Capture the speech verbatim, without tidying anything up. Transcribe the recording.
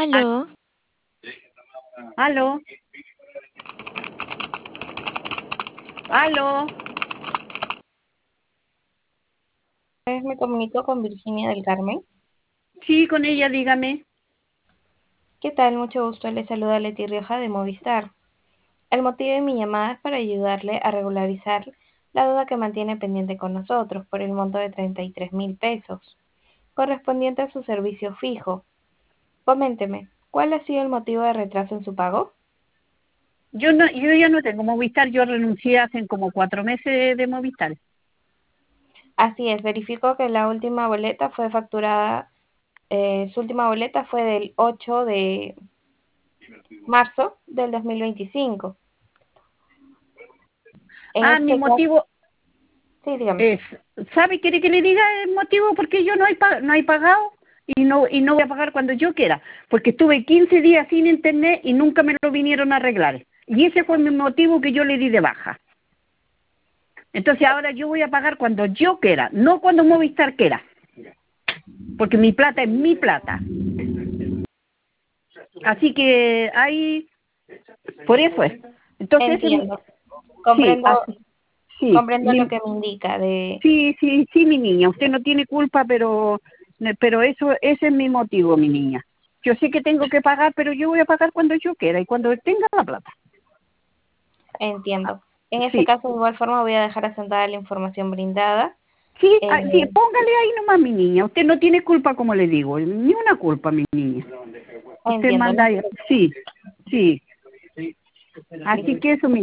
Al- Aló, Aló, aló. Vez me comunico con Virginia del Carmen. Sí, con ella, dígame. ¿Qué tal? Mucho gusto. Le saluda Leti Rioja de Movistar. El motivo de mi llamada es para ayudarle a regularizar la deuda que mantiene pendiente con nosotros por el monto de treinta y tres mil pesos, correspondiente a su servicio fijo. Coménteme, ¿cuál ha sido el motivo de retraso en su pago? Yo no, yo ya no tengo Movistar, yo renuncié hace como cuatro meses de Movistar. Así es, verifico que la última boleta fue facturada, eh, su última boleta fue del ocho de marzo del dos mil veinticinco. En Ah, mi este caso, motivo sí, dígame. es, ¿sabe? ¿Quiere que le diga el motivo? Porque yo no he, pa- no he pagado y no, y no voy a pagar cuando yo quiera, porque estuve quince días sin internet y nunca me lo vinieron a arreglar. Y ese fue mi motivo que yo le di de baja. Entonces ahora yo voy a pagar cuando yo quiera, no cuando Movistar quiera, porque mi plata es mi plata. Así que ahí, por eso es. Entonces, em, Entiendo. sí, Comprendo, así, sí, comprendo lo mi- que me indica de... sí, sí, sí, mi niña, usted no tiene culpa, pero, pero eso, ese es mi motivo, mi niña. Yo sé que tengo que pagar, pero yo voy a pagar cuando yo quiera y cuando tenga la plata. Entiendo. En este Sí, caso, de igual forma, voy a dejar asentada la información brindada. sí, Eh, ah, sí, póngale ahí nomás, mi niña. Usted no tiene culpa, como le digo, ni una culpa, mi niña. Usted entiendo, manda no se ahí, preocupe. sí, sí. Así que eso, mi